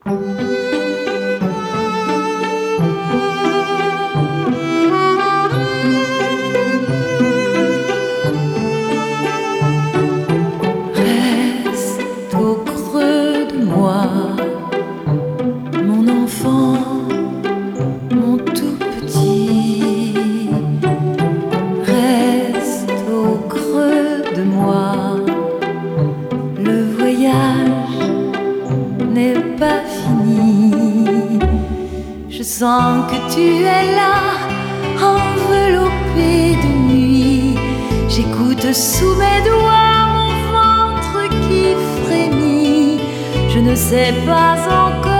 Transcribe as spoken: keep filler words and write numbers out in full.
Je sens que tu es là, enveloppé de nuit. J'écoute sous mes doigts mon ventre qui frémit. Je ne sais pas encore